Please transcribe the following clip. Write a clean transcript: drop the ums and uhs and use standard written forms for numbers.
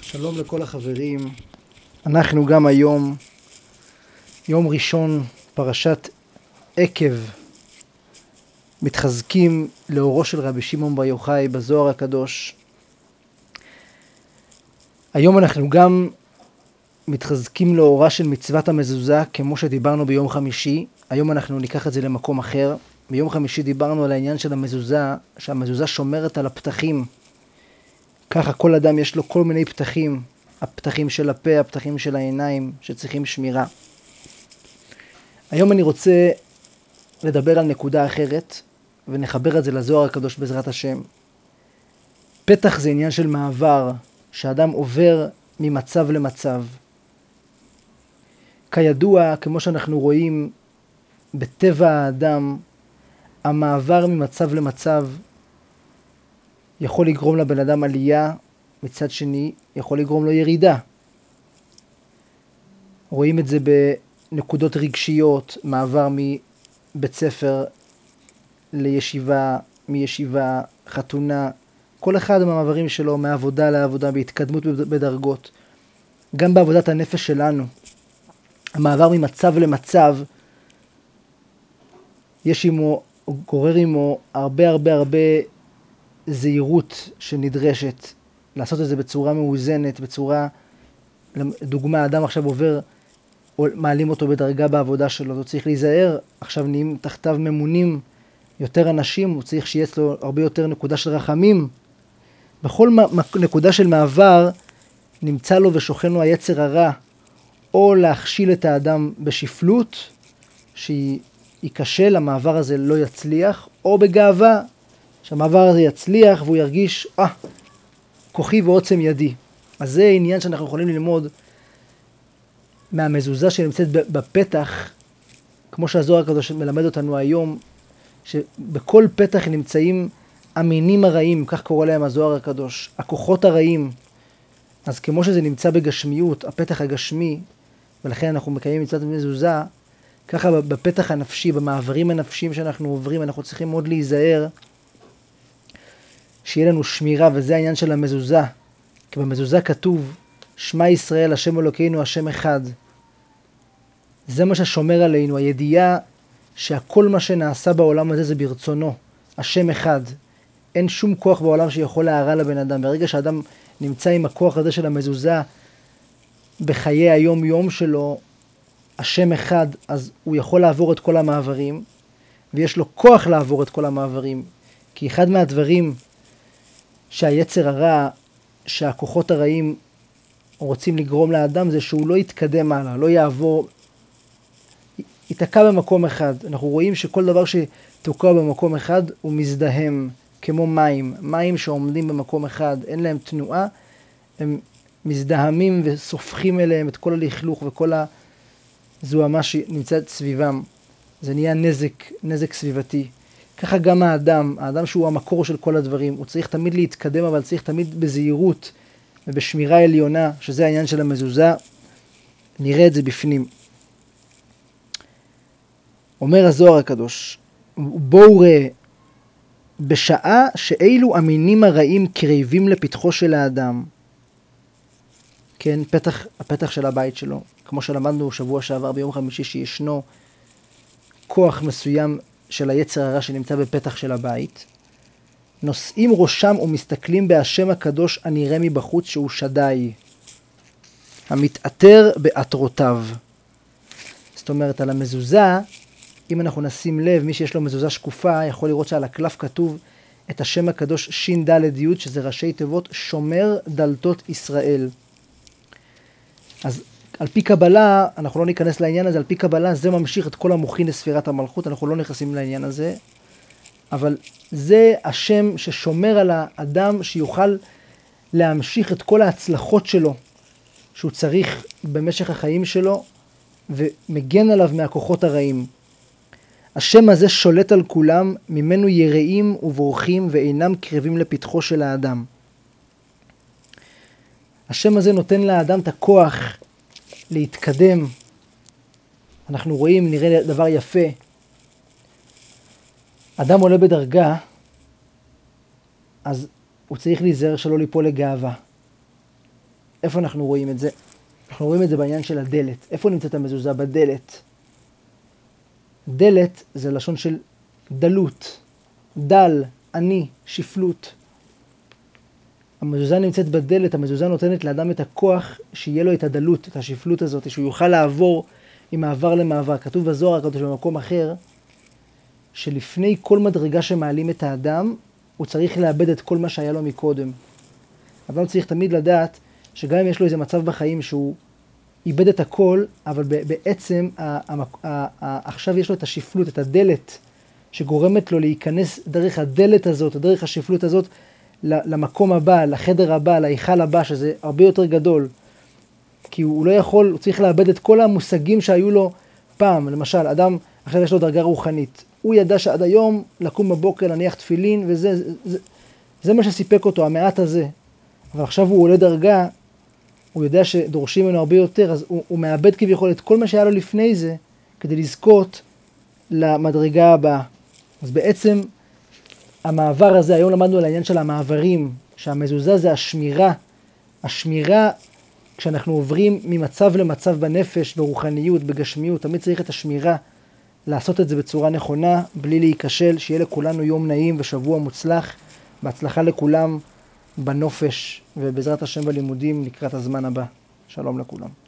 שלום לכל החברים. אנחנו גם היום, יום ראשון, פרשת עקב, מתחזקים לאורו של רבי שמעון בר יוחאי בזוהר הקדוש. היום אנחנו גם מתחזקים לאורה של מצוות המזוזה, כמו שדיברנו ביום חמישי. היום אנחנו ניקח את זה למקום אחר. ביום חמישי דיברנו על העניין של המזוזה, שהמזוזה שומרת על הפתחים. ככה כל אדם יש לו כל מיני פתחים, הפתחים של הפה, הפתחים של העיניים, שצריכים שמירה. היום אני רוצה לדבר על נקודה אחרת, ונחבר את זה לזוהר הקדוש בעזרת השם. פתח זה עניין של מעבר, שאדם עובר ממצב למצב. כידוע, כמו שאנחנו רואים בטבע האדם, המעבר ממצב למצב יכול לגרום לבן אדם עלייה, מצד שני יכול לגרום לו ירידה. רואים את זה בנקודות רגשיות, מעבר מבית ספר לישיבה, מישיבה, חתונה, כל אחד מהמעברים שלו, מעבודה לעבודה, בהתקדמות בדרגות. גם בעבודת הנפש שלנו, המעבר ממצב למצב, גורר עמו הרבה זהירות שנדרשת, לעשות את זה בצורה מאוזנת, דוגמה, אדם עכשיו עובר, מעלים אותו בדרגה בעבודה שלו, הוא צריך להיזהר, עכשיו נהיים תחתיו ממונים יותר אנשים, הוא צריך שיהיה לו הרבה יותר נקודה של רחמים. בכל נקודה של מעבר נמצא לו ושוכן לו היצר הרע, או להכשיל את האדם בשפלות, שייכשל, המעבר הזה לא יצליח, או בגאווה, שהמעבר הזה יצליח והוא ירגיש, כוחי ועוצם ידי. אז זה עניין שאנחנו יכולים ללמוד מהמזוזה שנמצאת בפתח, כמו שהזוהר הקדוש מלמד אותנו היום, שבכל פתח נמצאים המינים הרעים, כך קורא להם הזוהר הקדוש, הכוחות הרעים. אז כמו שזה נמצא בגשמיות, הפתח הגשמי, ולכן אנחנו מקיימים מצוות מזוזה, ככה בפתח הנפשי, במעברים הנפשיים שאנחנו עוברים, אנחנו צריכים מאוד להיזהר, שיהיה לנו שמירה, וזה העניין של המזוזה. כי במזוזה כתוב, שמע ישראל, השם אלוקינו, השם אחד. זה מה ששומר עלינו, הידיעה שהכל מה שנעשה בעולם הזה זה ברצונו, השם אחד. אין שום כוח בעולם שיכול להרע לבן אדם. ברגע שאדם נמצא עם הכוח הזה של המזוזה בחיי היום יום שלו, השם אחד, אז הוא יכול לעבור את כל המעברים, ויש לו כוח לעבור את כל המעברים. כי אחד מהדברים שהיצר הרע, שהכוחות הרעים רוצים לגרום לאדם, זה שהוא לא יתקדם הלאה, לא יעבור, ייתקע במקום אחד. אנחנו רואים שכל דבר שתוקע במקום אחד הוא מזדהם, כמו מים שעומדים במקום אחד, אין להם תנועה, הם מזדהמים וסופחים אליהם את כל הלכלוך וכל הזוהמה שנמצאת סביבם. זה נהיה נזק סביבתי. ככה גם האדם שהוא המקור של כל הדברים, הוא צריך תמיד להתקדם, אבל צריך תמיד בזהירות ובשמירה עליונה, שזה העניין של המזוזה. נראה את זה בפנים. אומר הזוהר הקדוש, בואו ראה, בשעה שאילו המינים הרעים קרבים לפתחו של האדם, כן, הפתח של הבית שלו, כמו שלמדנו שבוע שעבר ביום חמישי, שישנו כוח מסוים של היצר הרע שנמצא בפתח של הבית, נושאים ראשם ומסתכלים בהשם הקדוש הנראה מבחוץ, שהוא שדאי, המתעטר בעטרותיו. זאת אומרת, על המזוזה, אם אנחנו נשים לב, מי שיש לו מזוזה שקופה יכול לראות שעל הקלף כתוב את השם הקדוש שין דלת י', שזה ראשי תיבות שומר דלתות ישראל. אז על פי קבלה, אנחנו לא ניכנס לעניין הזה, על פי קבלה זה ממשיך את כל המוחין לספירת המלכות, אנחנו לא נכנסים לעניין הזה, אבל זה השם ששומר על האדם שיוכל להמשיך את כל ההצלחות שלו, שהוא צריך במשך החיים שלו, ומגן עליו מהכוחות הרעים. השם הזה שולט על כולם, ממנו יראים ובורחים ואינם קרבים לפתחו של האדם. השם הזה נותן לאדם את הכוח להתקדם. אנחנו רואים, נראה דבר יפה. אדם עולה בדרגה, אז הוא צריך להיזהר שלא ליפול לגאווה. איפה אנחנו רואים את זה? אנחנו רואים את זה בעניין של הדלת. איפה נמצאת המזוזה? בדלת. דלת זה לשון של דלות, דל, עני, שפלות. המזוזה נמצאת בדלת, המזוזה נותנת לאדם את הכוח שיהיה לו את הדלות, את השפלות הזאת, שהוא יוכל לעבור ממעבר למעבר. כתוב בזוהר הקדוש במקום אחר, שלפני כל מדרגה שמעלים את האדם, הוא צריך לאבד את כל מה שהיה לו מקודם. אדם צריך תמיד לדעת שגם אם יש לו איזה מצב בחיים שהוא איבד את הכל, אבל בעצם עכשיו יש לו את השפלות, את הדלת, שגורמת לו להיכנס דרך הדלת הזאת, דרך השפלות הזאת, למקום הבא, לחדר הבא, להיכל הבא, שזה הרבה יותר גדול. כי הוא לא יכול, הוא צריך לאבד את כל המושגים שהיו לו פעם. למשל, אדם, עכשיו יש לו דרגה רוחנית. הוא ידע שעד היום לקום בבוקר, להניח תפילין, זה מה שסיפק אותו, המעט הזה. אבל עכשיו הוא עולה דרגה, הוא יודע שדורשים ממנו הרבה יותר, אז הוא מאבד כביכול את כל מה שהיה לו לפני זה, כדי לזכות למדרגה הבאה. אז בעצם המעבר הזה, היום למדנו על העניין של המעברים, שהמזוזה זה השמירה. השמירה, כשאנחנו עוברים ממצב למצב בנפש, ברוחניות, בגשמיות, תמיד צריך את השמירה, לעשות את זה בצורה נכונה, בלי להיכשל, שיהיה לכולנו יום נעים ושבוע מוצלח, בהצלחה לכולם בנופש, ובעזרת השם בלימודים לקראת הזמן הבא. שלום לכולם.